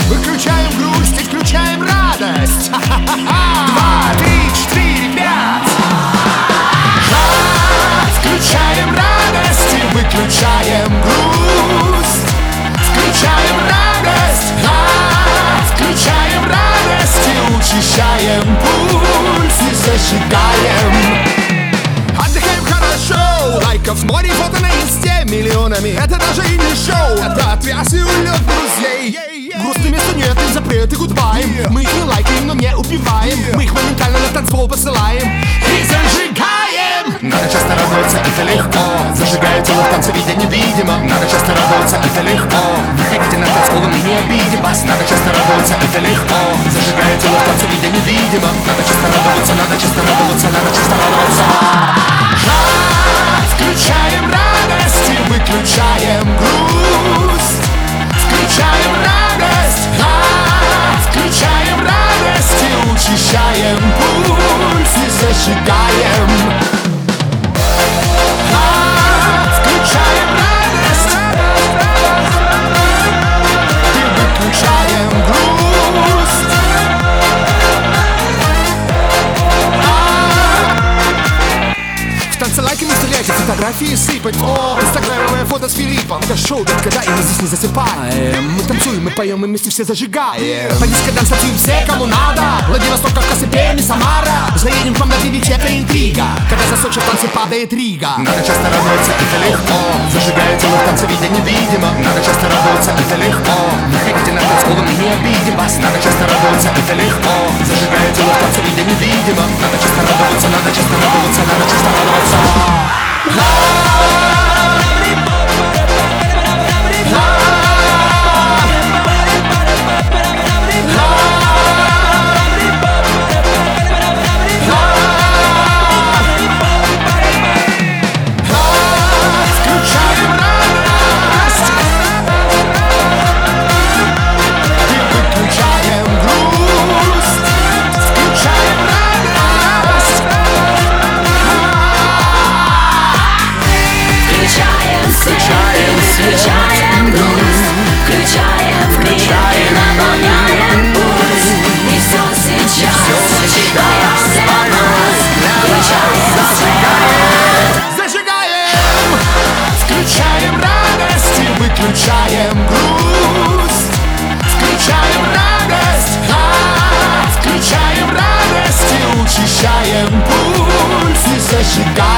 Выключаем грусть и включаем радость. 2, 3, 4, 5. Включаем радость и выключаем грусть. Включаем радость, включаем радость и учащаем пульс и зажигаем. Отдыхаем хорошо, лайков море, фото на инсте миллионами. Это даже и не шоу, это отвяз и улет друзей. Грустные места нет, и запреты гудбай. Мы их не лайкаем, но не убиваем. Мы их моментально на танцпол посылаем и зажигаем. Надо часто радоваться, это легко. Зажигая тело в танце, видя невидимо. Надо часто радоваться, это легко. Выходите на танцпол, мы не обидим вас. Надо часто радоваться, это легко. Зажигая тело в танце, видя невидимо. Надо часто радоваться, надо часто радоваться, надо часто радоваться. Включаем радость и выключаем грусть. Включаем радость, включаем радость и учащаем пульс и зажигаем. Включаем радость и выключаем грусть. В танце лайками стреляйте, фотографии сыпать. Инстаграмовое фото с Филиппом. Это шоу, ведь когда и мы здесь не засыпаем. Мы танцуем, мы поем, мы вместе все зажигаем. По дискотекам танцуем все, кому надо. Владивосток, Кавказ и Пермь, Самара. Заедем к вам на 9, это интрига. Когда за Сочи в танце падает Рига. Надо часто радоваться, это легко. Зажигая тело в танце, видя невидимо. Надо часто радоваться, это легко. Выходите на танцпол, мы не обидим вас. Надо часто радоваться, это легко. Зажигая тело в танце, видя невидимо. Надо часто радоваться, надо часто радоваться, надо часто радоваться. Включаем грусть, включаем, наполняем пульс. И все сейчас зажигаем Зажигаем! Включаем радость и выключаем грусть. Включаем радость, включаем радость и учащаем пульс и зажигаем.